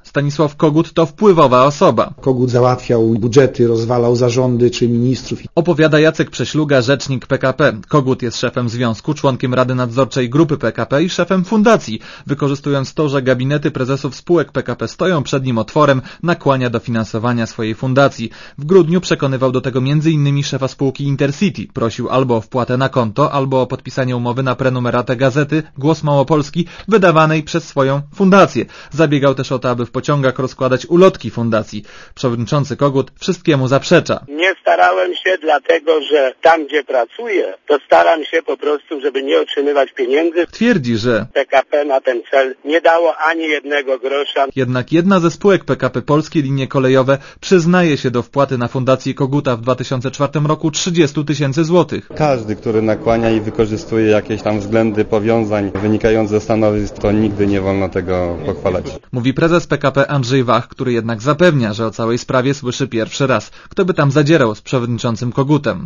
Stanisław Kogut to wpływowa osoba. Kogut załatwiał budżety, rozwalał zarządy czy ministrów. Opowiada Jacek Prześluga, rzecznik PKP. Kogut jest szefem związku, członkiem Rady Nadzorczej Grupy PKP i szefem fundacji. Wykorzystując to, że gabinety prezesów spółek PKP stoją przed nim otworem, nakłania do finansowania swojej fundacji. W grudniu przekonywał do tego m.in. szefa spółki Intercity. Prosił albo o wpłatę na konto, albo o podpisanie umowy na prenumeratę gazety Głos Małopolski, wydawanej przez swoją fundację. Zabiegał też o to, aby w pociągach rozkładać ulotki fundacji. Przewodniczący Kogut wszystkiemu zaprzecza. Nie starałem się, dlatego że tam, gdzie pracuję, to staram się po prostu, żeby nie otrzymywać pieniędzy. Twierdzi, że PKP na ten cel nie dało ani jednego grosza. Jednak jedna ze spółek PKP Polskie Linie Kolejowe przyznaje się do wpłaty na fundację Koguta w 2004 roku 30 000 złotych. Każdy, który nakłania i wykorzystuje jakieś tam względy powiązań wynikające ze stanowisk, to nigdy nie wolno tego pochwalać. Mówi prezes PKP Andrzej Wach, który jednak zapewnia, że o całej sprawie słyszy pierwszy raz. Kto by tam zadzierał z przewodniczącym Kogutem?